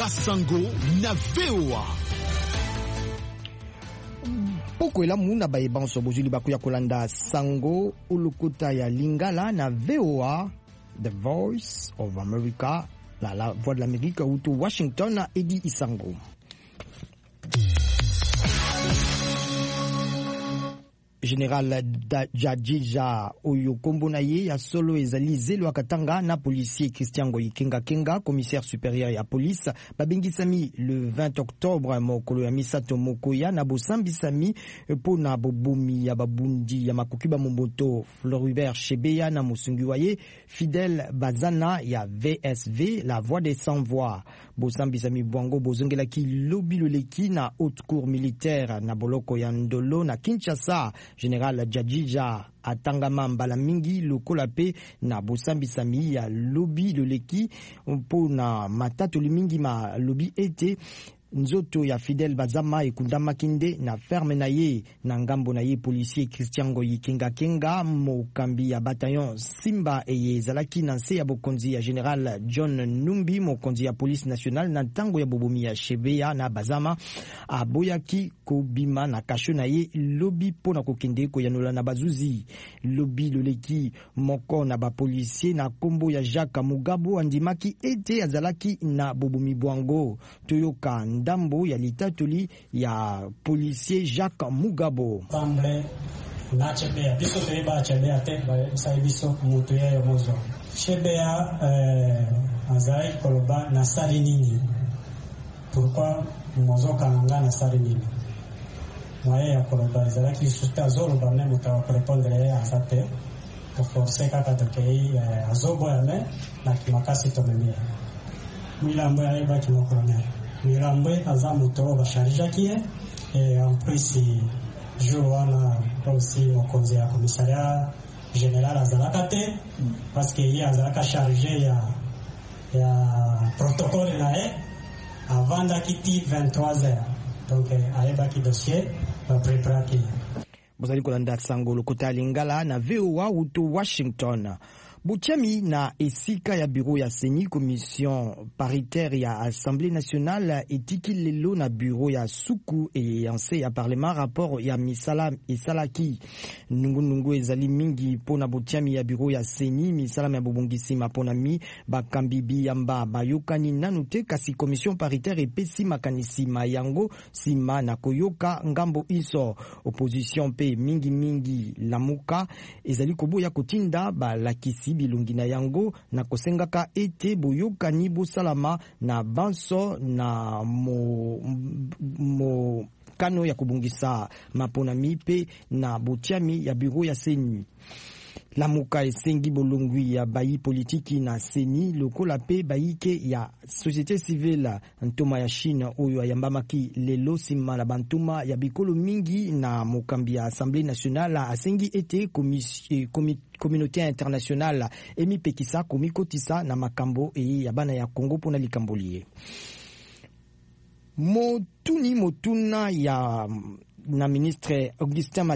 Basango na VOA. Poko elamu na bayebanso bozuli bakuya kolanda sango ulukuta ya Lingala na VOA, The Voice of America, la voix de l'Amérique, utu Washington na Edi Isango. Général Jadjija oyo kombo na ye ya solo ezali zelo akatanga na policier Christian Ngoyi Kenga, commissaire supérieur ya police babengisami le 20 octobre mokolo ya misato mokoya na bosambisami po na bobomi ya babundi ya makoki ba momboto Floribert Chebeya na mosungi waye Fidèle Bazana ya VSV, la voix des sans voix. Bosambisami bwango bozongelaki lobi loleki na haute cour militaire na boloko ya Ndolo na Kinshasa. Général Jadjija atangama mbala mingi lokola pe na bosambisami ya lobi loleki mpo na matatu limingi ma lobi ete nzoto ya Fidèle Bazama ekundama kinde na ferme na ye na ngambo na ye policier Christian Ngoyi Kenga mokambi ya bataillon Simba eye zalaki na nse ya bokonzi ya Général John Numbi mokonzi ya police nationale na ntango ya bobomi ya Chebeya na Bazama aboyaki kobima na kasho na ye lobi pona kokende koyanola na bazuzi lobi loleki moko na ba policier na kombo ya Jacques Mugabo andimaki ete azalaki na bobomi bwango toyoka ndambo ya litatoli ya policier Jacques Mugabo. Tamble na Chebeya biso teba Chebeya te ba saibiso mutu ya mozo Chebeya azai koloba na sali nini pourquoi mozo kananga na sali nini mwaye ya koloba zalaki susta zolo ba memo ta répondre à ça te pour forcer kaka tokei azobo ya me na kimakasi tomemia milambo ya eba kimokolonel Mirambwe azamuto basharijaki et en plus Joana aussi au conseil à commissariat général Azalakate parce qu'il y a Azalaka chargé ya protocole là avant d'acquitter 23h donc aeba ki dossier va préparer bozali kolanda sango lokota Lingala na VOA uto Washington. Butiami na esika ya bureau ya Seni commission paritaire ya Assemblée nationale etiki lelo na bureau ya Suku e yanse ya parlement rapport ya misala esalaki nungu ezali mingi pona butiami ya bureau ya Seni misala ya bobongisi mapona mi bakambibi yamba bayokani nanu te kasi commission paritaire epesi makanisi mayango sima na koyoka ngambo iso opposition pe mingi lamuka ezali koboya kotinda balakisi bilungi na yango na kosengaka ete boyokani bosalama na banso na mo kano ya kubungisa maponami pe na botiami ya bureau ya Seni. Lamuka esengi bolongwi ya bayi politiki na Seni lokola pe bayike ya société civile ntoma ya Chine oyo ayambamaki lelo sima la bantuma ya bikolo mingi na mokambi ya Assemblée nationale asengi ete communauté internationale emipekisa komikotisa na makambo ya bana ya Kongo pona likambolie motuna ya na ministre Augustin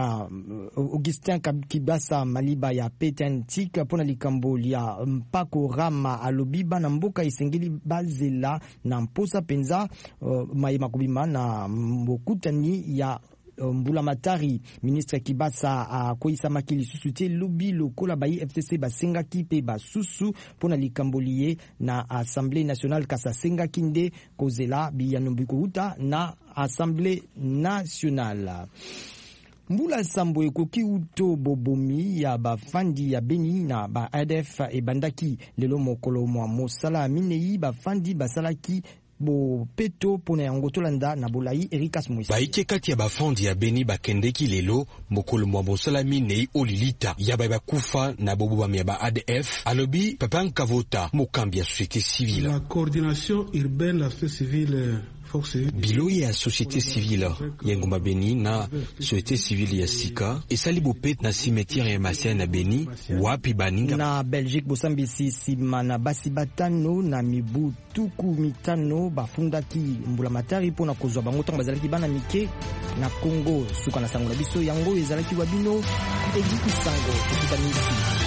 Kibasa Maliba ya Petentik pona likambo ya mpako rama alobiba na mboka isengeli bazela na mposa penza mayema kubima na mbokutani ya Mbula Matari. Ministre Kibasa akoisa makili susu te lobi lokola bayi FTC basenga kipe basusu pona likambolie na Assemblée nationale kasa senga kinde kozela biyanombi uta na Assemblée nationale. Mbula sambo ekoki uto bobomi ya bafandi ya Beni na ba ADF ebandaki lelo mokolo mwa mosala minei bafandi basalaki bo peto pona yango tolanda na bolai Erikas Moïse baike kati ya bafandi ya Beni bakendeki lelo mokolo mwa bosalami nei olilita ya bakufa na bobobami ya ba ADF alobi Papa Nkavota mokambi ya société civile. La coordination urbaine de la société civile bilo ya société civile ya Ngoma Beni na société civile ya Sika esali bopet na cimetière ya Masia na Beni wapi baninga na Belgique bosambisi sima na basi batano na mibu tuku mitano bafundaki Mbula Matari pona kozwa bango tanga bazalaki bana mike na Congo suka na sango na biso yango ezalaki wabino edi isango tukutanisi